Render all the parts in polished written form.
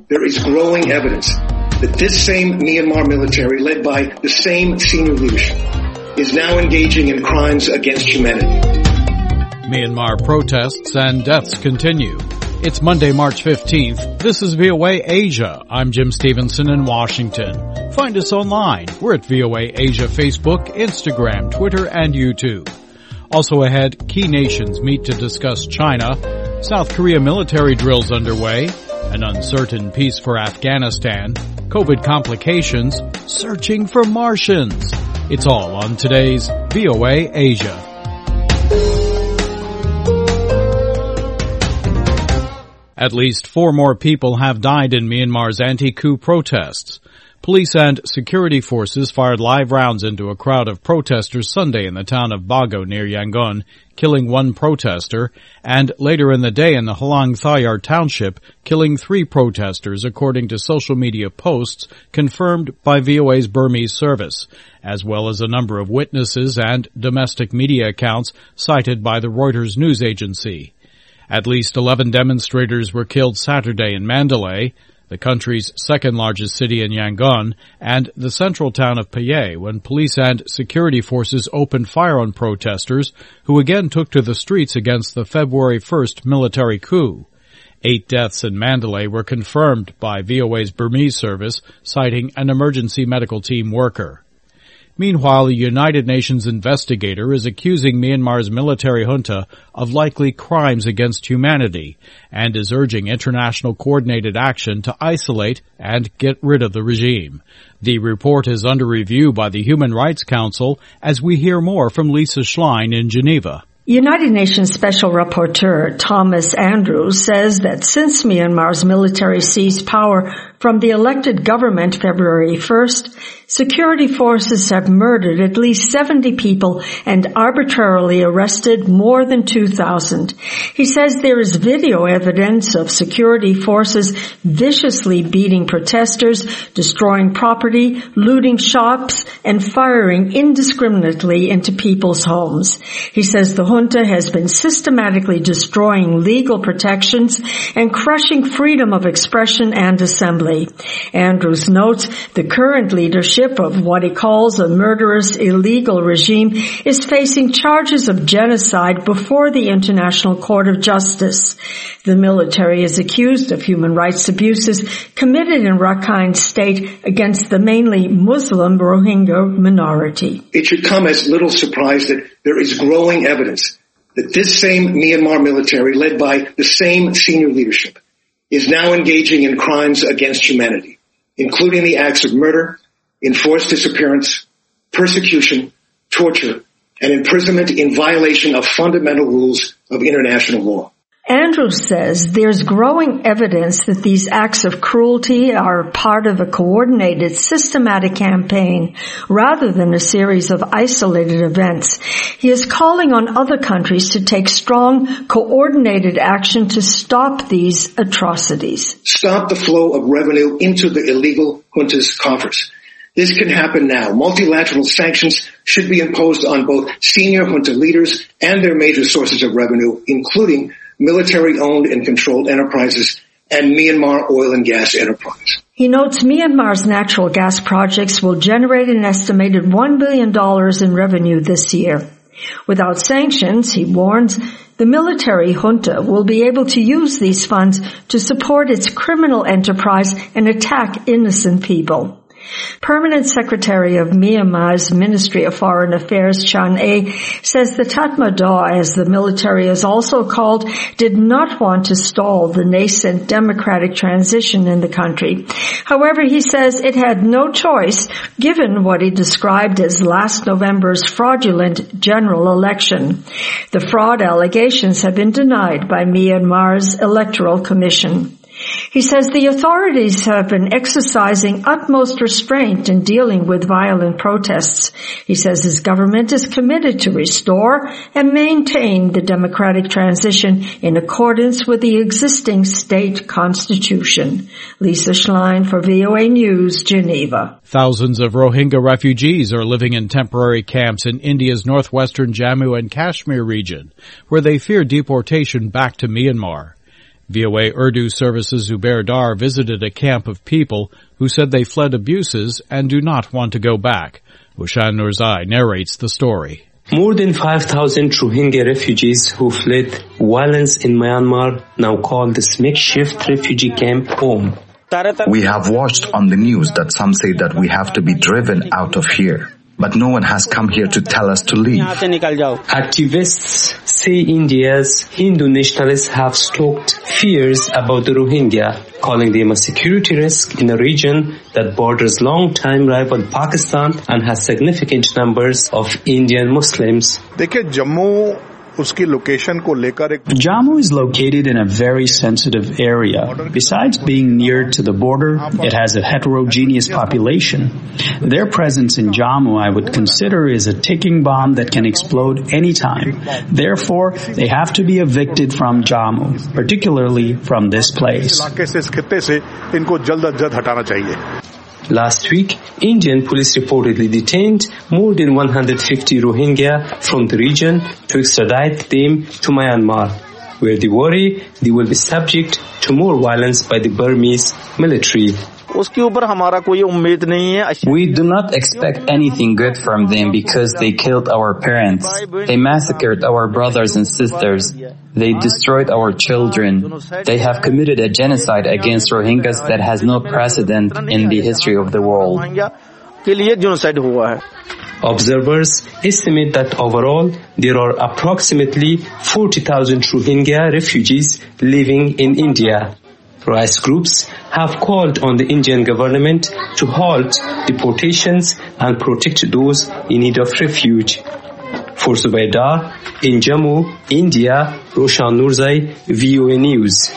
there is growing evidence that this same Myanmar military, led by the same senior leadership, is now engaging in crimes against humanity. Myanmar protests and deaths continue. It's Monday, March 15th. This is VOA Asia. I'm Jim Stevenson in Washington. Find us online. We're at VOA Asia Facebook, Instagram, Twitter, and YouTube. Also ahead, key nations meet to discuss China, South Korea military drills underway, an uncertain peace for Afghanistan, COVID complications, searching for Martians. It's all on today's VOA Asia. At least 4 more people have died in Myanmar's anti-coup protests. Police and security forces fired live rounds into a crowd of protesters Sunday in the town of Bago near Yangon, killing 1 protester, and later in the day in the Halang Thayar township, killing 3 protesters, according to social media posts confirmed by VOA's Burmese service, as well as a number of witnesses and domestic media accounts cited by the Reuters news agency. At least 11 demonstrators were killed Saturday in Mandalay, the country's second-largest city in Yangon, and the central town of Paye, when police and security forces opened fire on protesters, who again took to the streets against the February 1st military coup. 8 deaths in Mandalay were confirmed by VOA's Burmese service, citing an emergency medical team worker. Meanwhile, a United Nations investigator is accusing Myanmar's military junta of likely crimes against humanity and is urging international coordinated action to isolate and get rid of the regime. The report is under review by the Human Rights Council as we hear more from Lisa Schlein in Geneva. United Nations Special Rapporteur Thomas Andrews says that since Myanmar's military seized power from the elected government February 1st, security forces have murdered at least 70 people and arbitrarily arrested more than 2,000. He says there is video evidence of security forces viciously beating protesters, destroying property, looting shops, and firing indiscriminately into people's homes. He says the junta has been systematically destroying legal protections and crushing freedom of expression and assembly. Andrews notes the current leadership of what he calls a murderous illegal regime is facing charges of genocide before the International Court of Justice. The military is accused of human rights abuses committed in Rakhine State against the mainly Muslim Rohingya minority. It should come as little surprise that there is growing evidence that this same Myanmar military, led by the same senior leadership, is now engaging in crimes against humanity, including the acts of murder, enforced disappearance, persecution, torture, and imprisonment in violation of fundamental rules of international law. Andrews says there's growing evidence that these acts of cruelty are part of a coordinated, systematic campaign rather than a series of isolated events. He is calling on other countries to take strong, coordinated action to stop these atrocities. Stop the flow of revenue into the illegal junta's coffers. This can happen now. Multilateral sanctions should be imposed on both senior junta leaders and their major sources of revenue, including military-owned and controlled enterprises and Myanmar oil and gas enterprise. He notes Myanmar's natural gas projects will generate an estimated $1 billion in revenue this year. Without sanctions, he warns, the military junta will be able to use these funds to support its criminal enterprise and attack innocent people. Permanent Secretary of Myanmar's Ministry of Foreign Affairs, Chan A, says the Tatmadaw, as the military is also called, did not want to stall the nascent democratic transition in the country. However, he says it had no choice given what he described as last November's fraudulent general election. The fraud allegations have been denied by Myanmar's Electoral Commission. He says the authorities have been exercising utmost restraint in dealing with violent protests. He says his government is committed to restore and maintain the democratic transition in accordance with the existing state constitution. Lisa Schlein for VOA News, Geneva. Thousands of Rohingya refugees are living in temporary camps in India's northwestern Jammu and Kashmir region, where they fear deportation back to Myanmar. VOA Urdu Services Zubair Dar visited a camp of people who said they fled abuses and do not want to go back. Ushan Nurzai narrates the story. More than 5,000 Rohingya refugees who fled violence in Myanmar now call this makeshift refugee camp home. We have watched on the news that some say that we have to be driven out of here. But no one has come here to tell us to leave. Activists say India's Hindu nationalists have stoked fears about the Rohingya, calling them a security risk in a region that borders long-time rival Pakistan and has significant numbers of Indian Muslims. Jammu is located in a very sensitive area. Besides being near to the border, it has a heterogeneous population. Their presence in Jammu, I would consider, is a ticking bomb that can explode anytime. Therefore, they have to be evicted from Jammu, particularly from this place. Last week, Indian police reportedly detained more than 150 Rohingya from the region to extradite them to Myanmar, where they worry they will be subject to more violence by the Burmese military. We do not expect anything good from them because they killed our parents. They massacred our brothers and sisters. They destroyed our children. They have committed a genocide against Rohingyas that has no precedent in the history of the world. Observers estimate that overall there are approximately 40,000 Rohingya refugees living in India. Rights groups have called on the Indian government to halt deportations and protect those in need of refuge. For Zubair Dar, in Jammu, India, Roshan Nurzai, VOA News.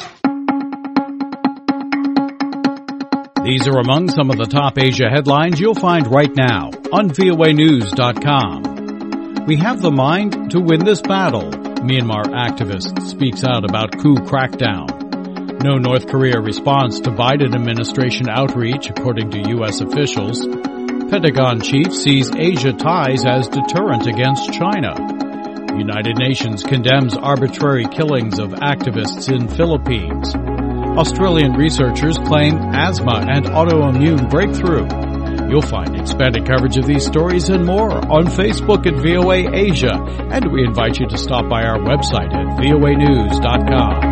These are among some of the top Asia headlines you'll find right now on voanews.com. We have the mind to win this battle. Myanmar activist speaks out about coup crackdown. No North Korea response to Biden administration outreach, according to U.S. officials. Pentagon chief sees Asia ties as deterrent against China. United Nations condemns arbitrary killings of activists in Philippines. Australian researchers claim asthma and autoimmune breakthrough. You'll find expanded coverage of these stories and more on Facebook at VOA Asia, and we invite you to stop by our website at voanews.com.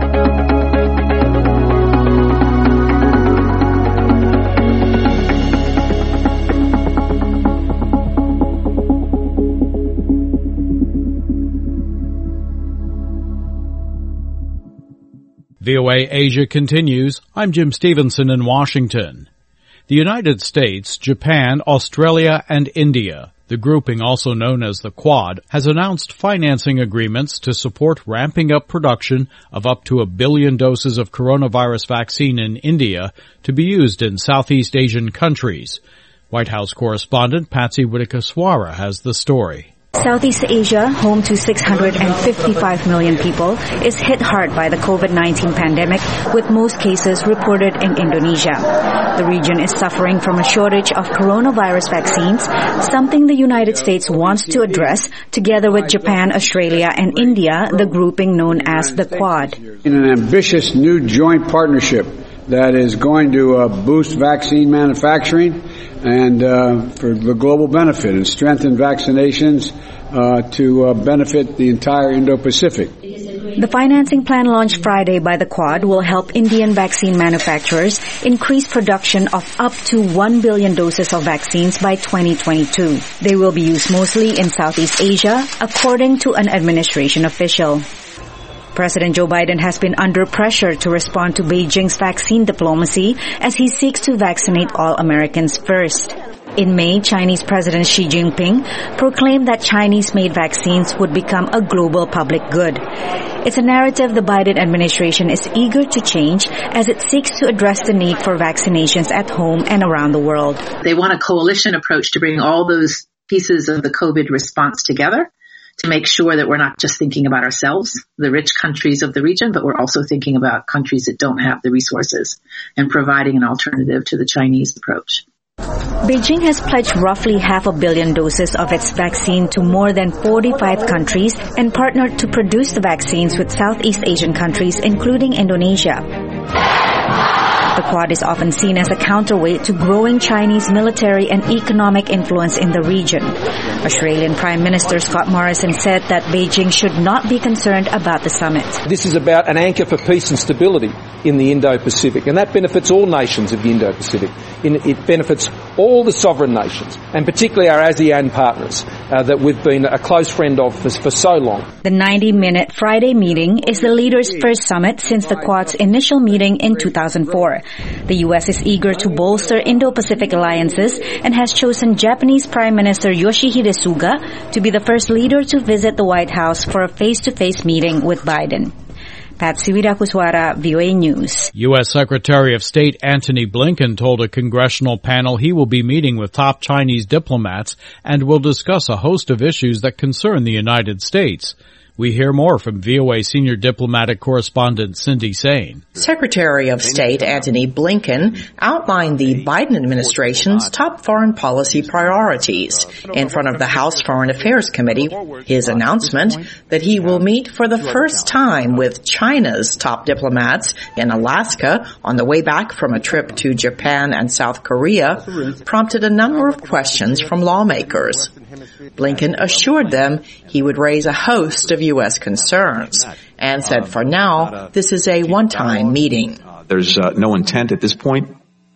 VOA Asia continues. I'm Jim Stevenson in Washington. The United States, Japan, Australia, and India, the grouping also known as the Quad, has announced financing agreements to support ramping up production of up to 1 billion doses of coronavirus vaccine in India to be used in Southeast Asian countries. White House correspondent Patsy Witakaswara has the story. Southeast Asia, home to 655 million people, is hit hard by the COVID-19 pandemic, with most cases reported in Indonesia. The region is suffering from a shortage of coronavirus vaccines, something the United States wants to address together with Japan, Australia, and India, the grouping known as the Quad. In an ambitious new joint partnership that is going to boost vaccine manufacturing and for the global benefit and strengthen vaccinations to benefit the entire Indo-Pacific. The financing plan launched Friday by the Quad will help Indian vaccine manufacturers increase production of up to 1 billion doses of vaccines by 2022. They will be used mostly in Southeast Asia, according to an administration official. President Joe Biden has been under pressure to respond to Beijing's vaccine diplomacy as he seeks to vaccinate all Americans first. In May, Chinese President Xi Jinping proclaimed that Chinese-made vaccines would become a global public good. It's a narrative the Biden administration is eager to change as it seeks to address the need for vaccinations at home and around the world. They want a coalition approach to bring all those pieces of the COVID response together, to make sure that we're not just thinking about ourselves, the rich countries of the region, but we're also thinking about countries that don't have the resources and providing an alternative to the Chinese approach. Beijing has pledged roughly 500 million doses of its vaccine to more than 45 countries and partnered to produce the vaccines with Southeast Asian countries, including Indonesia. The Quad is often seen as a counterweight to growing Chinese military and economic influence in the region. Australian Prime Minister Scott Morrison said that Beijing should not be concerned about the summit. This is about an anchor for peace and stability in the Indo-Pacific, and that benefits all nations of the Indo-Pacific. It benefits all the sovereign nations, and particularly our ASEAN partners that we've been a close friend of for so long. The 90-minute Friday meeting is the leaders' first summit since the Quad's initial meeting in 2004. The U.S. is eager to bolster Indo-Pacific alliances and has chosen Japanese Prime Minister Yoshihide Suga to be the first leader to visit the White House for a face-to-face meeting with Biden. Patsy Widakuswara, VOA News. U.S. Secretary of State Antony Blinken told a congressional panel he will be meeting with top Chinese diplomats and will discuss a host of issues that concern the United States. We hear more from VOA senior diplomatic correspondent Cindy Sain. Secretary of State Antony Blinken outlined the Biden administration's top foreign policy priorities in front of the House Foreign Affairs Committee. His announcement that he will meet for the first time with China's top diplomats in Alaska on the way back from a trip to Japan and South Korea prompted a number of questions from lawmakers. Blinken assured them he would raise a host of U.S. concerns and said for now, this is a one-time meeting. There's no intent at this point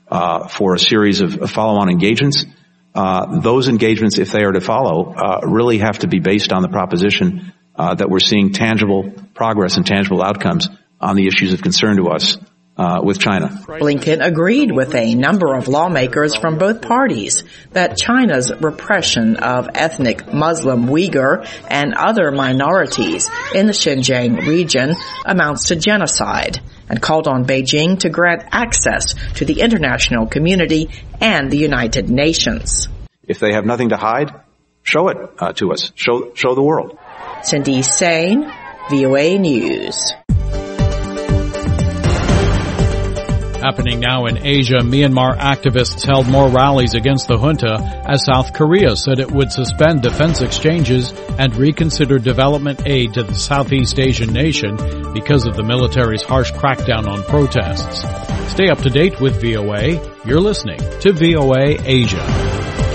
for a series of follow-on engagements. Those engagements, if they are to follow, really have to be based on the proposition that we're seeing tangible progress and tangible outcomes on the issues of concern to us with China. Blinken agreed with a number of lawmakers from both parties that China's repression of ethnic Muslim Uyghur and other minorities in the Xinjiang region amounts to genocide and called on Beijing to grant access to the international community and the United Nations. If they have nothing to hide, show it to us. Show the world. Cindy Sain, VOA News. Happening now in Asia, Myanmar activists held more rallies against the junta as South Korea said it would suspend defense exchanges and reconsider development aid to the Southeast Asian nation because of the military's harsh crackdown on protests. Stay up to date with VOA. You're listening to VOA Asia.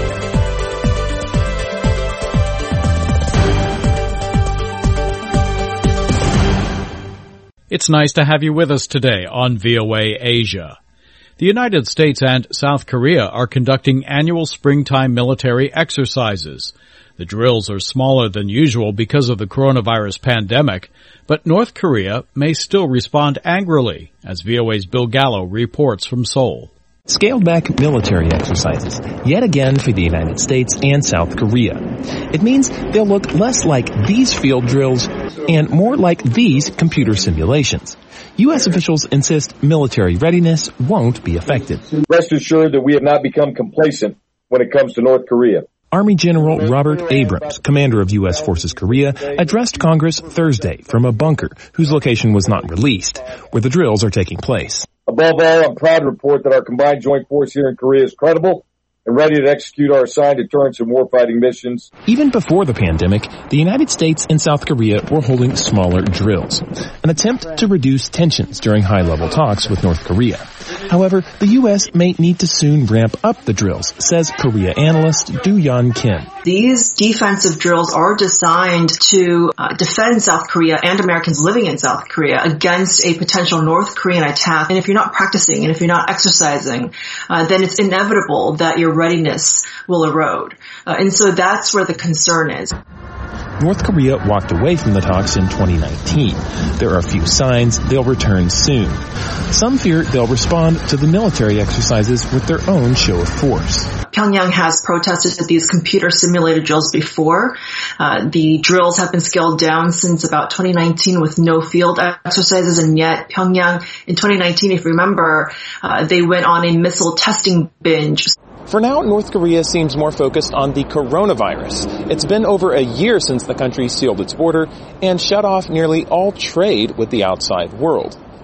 It's nice to have you with us today on VOA Asia. The United States and South Korea are conducting annual springtime military exercises. The drills are smaller than usual because of the coronavirus pandemic, but North Korea may still respond angrily, as VOA's Bill Gallo reports from Seoul. Scaled-back military exercises, yet again for the United States and South Korea. It means they'll look less like these field drills and more like these computer simulations. U.S. officials insist military readiness won't be affected. Rest assured that we have not become complacent when it comes to North Korea. Army General Robert Abrams, commander of U.S. Forces Korea, addressed Congress Thursday from a bunker whose location was not released, where the drills are taking place. Above all, I'm proud to report that our combined joint force here in Korea is credible and ready to execute our assigned deterrence and warfighting missions. Even before the pandemic, the United States and South Korea were holding smaller drills, an attempt to reduce tensions during high-level talks with North Korea. However, the U.S. may need to soon ramp up the drills, says Korea analyst Do-Yeon Kim. These defensive drills are designed to defend South Korea and Americans living in South Korea against a potential North Korean attack. And if you're not practicing and if you're not exercising, then it's inevitable that your readiness will erode. And so that's where the concern is. North Korea walked away from the talks in 2019. There are a few signs they'll return soon. Some fear they'll respond to the military exercises with their own show of force. Pyongyang has protested these computer-simulated drills before. The drills have been scaled down since about 2019 with no field exercises, and yet Pyongyang in 2019, if you remember, they went on a missile testing binge. For now, North Korea seems more focused on the coronavirus. It's been over a year since the country sealed its border and shut off nearly all trade with the outside world.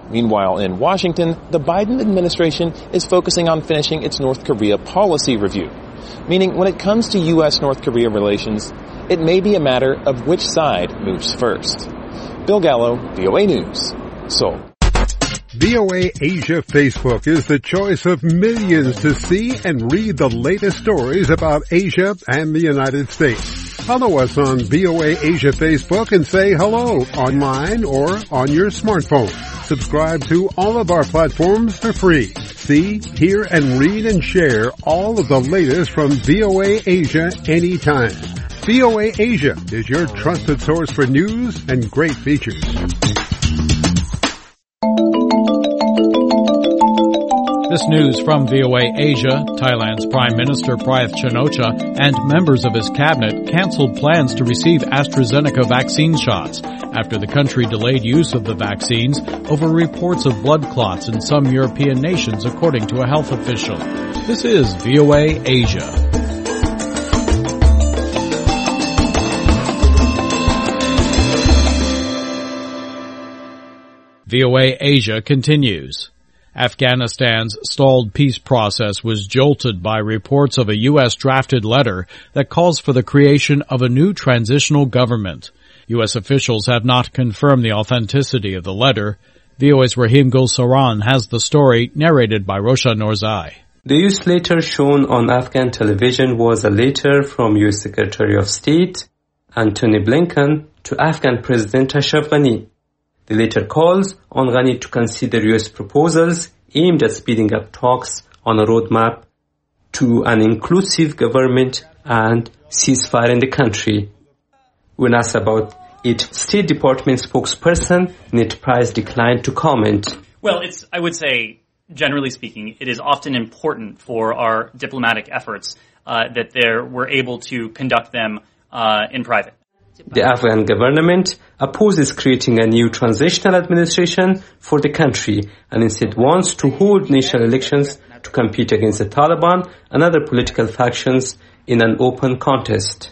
Meanwhile, in Washington, the Biden administration is focusing on finishing its North Korea policy review. Meaning, when it comes to U.S.-North Korea relations, it may be a matter of which side moves first. Bill Gallo, VOA News, Seoul. VOA Asia Facebook is the choice of millions to see and read the latest stories about Asia and the United States. Follow us on VOA Asia Facebook and say hello online or on your smartphone. Subscribe to all of our platforms for free. See, hear, and read and share all of the latest from VOA Asia anytime. VOA Asia is your trusted source for news and great features. This news from VOA Asia: Thailand's Prime Minister Prayut Chan-o-cha and members of his cabinet canceled plans to receive AstraZeneca vaccine shots after the country delayed use of the vaccines over reports of blood clots in some European nations, according to a health official. This is VOA Asia. VOA Asia continues. Afghanistan's stalled peace process was jolted by reports of a U.S. drafted letter that calls for the creation of a new transitional government. U.S. officials have not confirmed the authenticity of the letter. VOA's Rahim Gulsaran has the story, narrated by Roshan Norzai. The U.S. letter shown on Afghan television was a letter from U.S. Secretary of State Antony Blinken to Afghan President Ashraf Ghani. The letter calls on Ghani to consider U.S. proposals aimed at speeding up talks on a roadmap to an inclusive government and ceasefire in the country. When asked about it, State Department spokesperson Ned Price declined to comment. Well, I would say, generally speaking, it is often important for our diplomatic efforts that we're able to conduct them in private. The Afghan government opposes creating a new transitional administration for the country and instead wants to hold national elections to compete against the Taliban and other political factions in an open contest.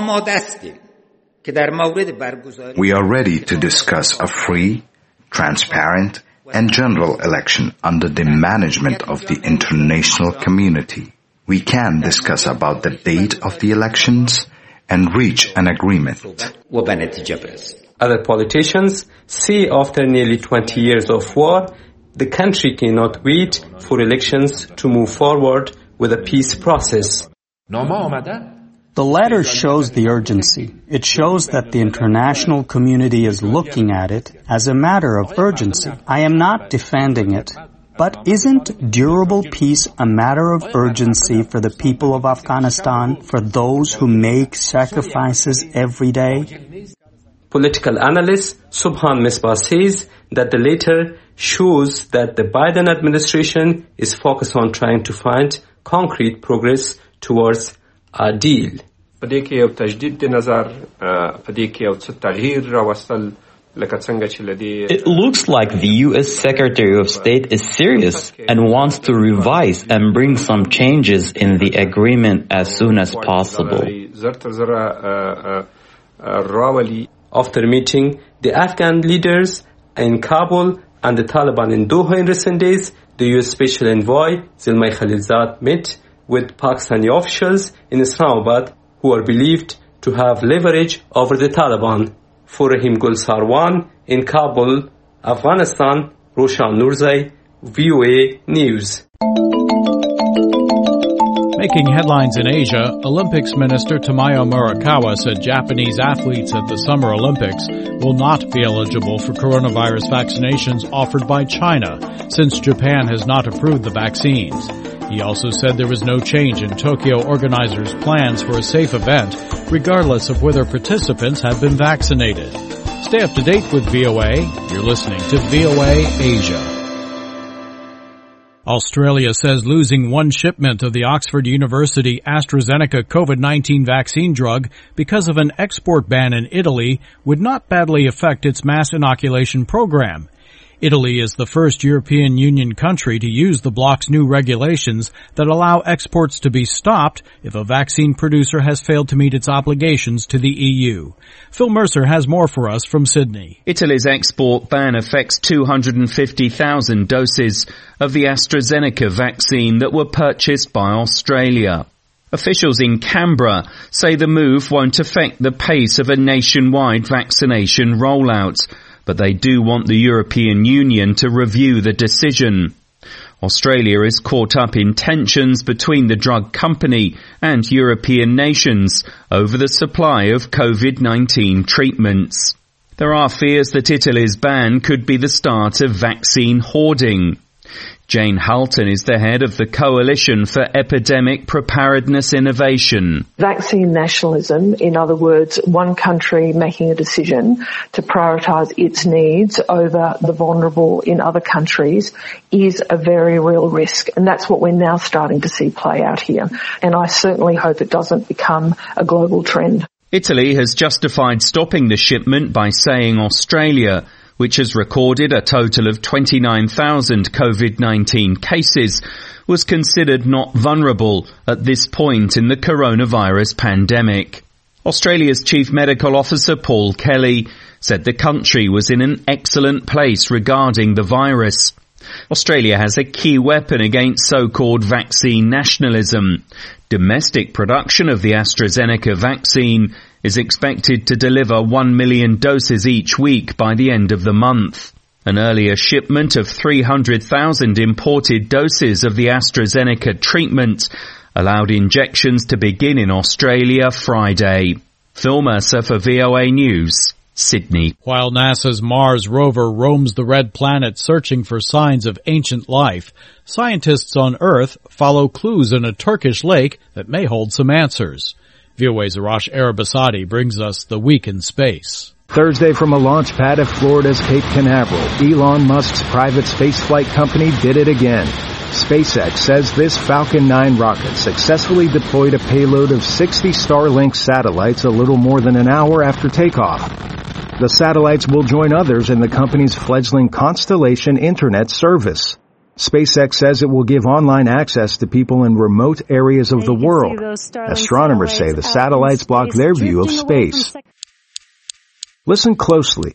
We are ready to discuss a free, transparent, and general election under the management of the international community. We can discuss about the date of the elections and reach an agreement. Other politicians say after nearly 20 years of war, the country cannot wait for elections to move forward with a peace process. The letter shows the urgency. It shows that the international community is looking at it as a matter of urgency. I am not defending it. But isn't durable peace a matter of urgency for the people of Afghanistan, for those who make sacrifices every day? Political analyst Subhan Misbah says that the letter shows that the Biden administration is focused on trying to find concrete progress towards a deal. It looks like the U.S. Secretary of State is serious and wants to revise and bring some changes in the agreement as soon as possible. After meeting the Afghan leaders in Kabul and the Taliban in Doha in recent days, the U.S. Special Envoy Zalmay Khalilzad met with Pakistani officials in Islamabad who are believed to have leverage over the Taliban. For Rahim Gulsaran in Kabul, Afghanistan, Roshan Norzai, VOA News. Making headlines in Asia, Olympics Minister Tamayo Murakawa said Japanese athletes at the Summer Olympics will not be eligible for coronavirus vaccinations offered by China, since Japan has not approved the vaccines. He also said there was no change in Tokyo organizers' plans for a safe event, regardless of whether participants have been vaccinated. Stay up to date with VOA. You're listening to VOA Asia. Australia says losing one shipment of the Oxford University AstraZeneca COVID-19 vaccine drug because of an export ban in Italy would not badly affect its mass inoculation program. Italy is the first European Union country to use the bloc's new regulations that allow exports to be stopped if a vaccine producer has failed to meet its obligations to the EU. Phil Mercer has more for us from Sydney. Italy's export ban affects 250,000 doses of the AstraZeneca vaccine that were purchased by Australia. Officials in Canberra say the move won't affect the pace of a nationwide vaccination rollout, but they do want the European Union to review the decision. Australia is caught up in tensions between the drug company and European nations over the supply of COVID-19 treatments. There are fears that Italy's ban could be the start of vaccine hoarding. Jane Halton is the head of the Coalition for Epidemic Preparedness Innovation. Vaccine nationalism, in other words, one country making a decision to prioritise its needs over the vulnerable in other countries, is a very real risk. And that's what we're now starting to see play out here. And I certainly hope it doesn't become a global trend. Italy has justified stopping the shipment by saying Australia, which has recorded a total of 29,000 COVID-19 cases, was considered not vulnerable at this point in the coronavirus pandemic. Australia's Chief Medical Officer Paul Kelly said the country was in an excellent place regarding the virus. Australia has a key weapon against so-called vaccine nationalism. Domestic production of the AstraZeneca vaccine is expected to deliver 1 million doses each week by the end of the month. An earlier shipment of 300,000 imported doses of the AstraZeneca treatment allowed injections to begin in Australia Friday. Phil Mercer for VOA News, Sydney. While NASA's Mars rover roams the red planet searching for signs of ancient life, scientists on Earth follow clues in a Turkish lake that may hold some answers. VOA's Arash Arabasadi brings us the week in space. Thursday from a launch pad at Florida's Cape Canaveral, Elon Musk's private spaceflight company did it again. SpaceX says this Falcon 9 rocket successfully deployed a payload of 60 Starlink satellites a little more than an hour after takeoff. The satellites will join others in the company's fledgling Constellation Internet service. SpaceX says it will give online access to people in remote areas of the world. Astronomers say the satellites block their view of space. Listen closely.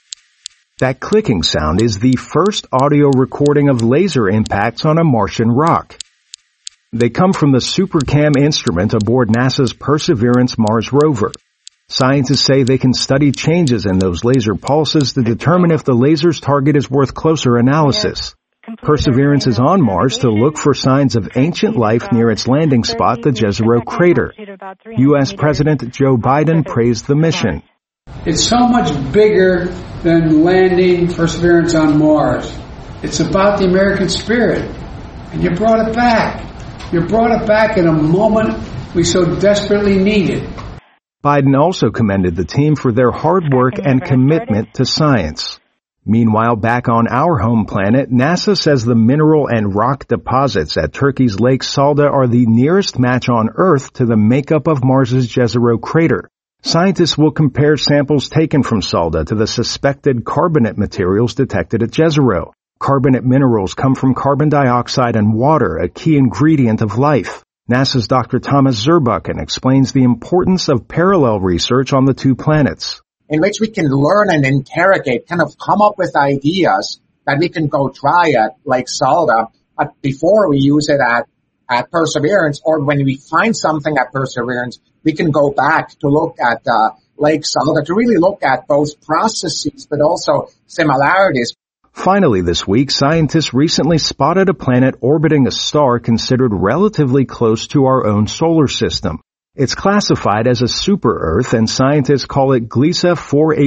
That clicking sound is the first audio recording of laser impacts on a Martian rock. They come from the SuperCam instrument aboard NASA's Perseverance Mars rover. Scientists say they can study changes in those laser pulses to determine if the laser's target is worth closer analysis. Perseverance is on Mars to look for signs of ancient life near its landing spot, the Jezero crater. U.S. President Joe Biden praised the mission. It's so much bigger than landing Perseverance on Mars. It's about the American spirit. And you brought it back. You brought it back in a moment we so desperately needed. Biden also commended the team for their hard work and commitment to science. Meanwhile, back on our home planet, NASA says the mineral and rock deposits at Turkey's Lake Salda are the nearest match on Earth to the makeup of Mars's Jezero crater. Scientists will compare samples taken from Salda to the suspected carbonate materials detected at Jezero. Carbonate minerals come from carbon dioxide and water, a key ingredient of life. NASA's Dr. Thomas Zurbuchen explains the importance of parallel research on the two planets, in which we can learn and interrogate, kind of come up with ideas that we can go try at Lake Salda before we use it at Perseverance, or when we find something at Perseverance, we can go back to look at Lake Salda to really look at both processes but also similarities. Finally this week, scientists recently spotted a planet orbiting a star considered relatively close to our own solar system. It's classified as a super-Earth, and scientists call it Gliese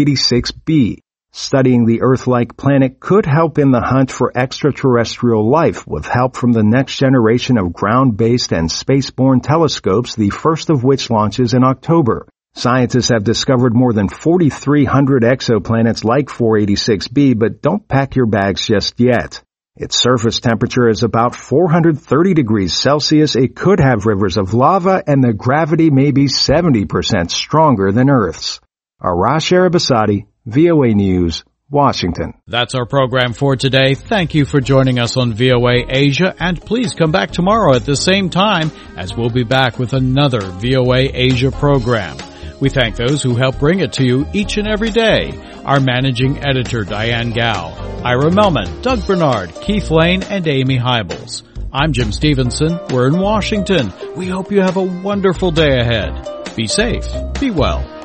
486b. Studying the Earth-like planet could help in the hunt for extraterrestrial life, with help from the next generation of ground-based and space-borne telescopes, the first of which launches in October. Scientists have discovered more than 4,300 exoplanets like 486b, but don't pack your bags just yet. Its surface temperature is about 430 degrees Celsius. It could have rivers of lava, and the gravity may be 70% stronger than Earth's. Arash Arabasadi, VOA News, Washington. That's our program for today. Thank you for joining us on VOA Asia, and please come back tomorrow at the same time as we'll be back with another VOA Asia program. We thank those who help bring it to you each and every day. Our managing editor, Diane Gao, Ira Melman, Doug Bernard, Keith Lane, and Amy Hybels. I'm Jim Stevenson. We're in Washington. We hope you have a wonderful day ahead. Be safe. Be well.